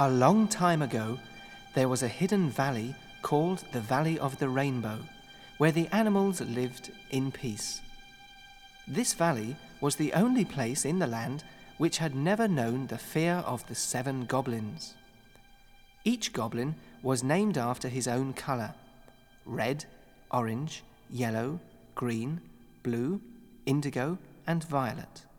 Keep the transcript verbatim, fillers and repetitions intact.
A long time ago, there was a hidden valley called the Valley of the Rainbow, where the animals lived in peace. This valley was the only place in the land which had never known the fear of the seven goblins. Each goblin was named after his own color: red, orange, yellow, green, blue, indigo, and violet.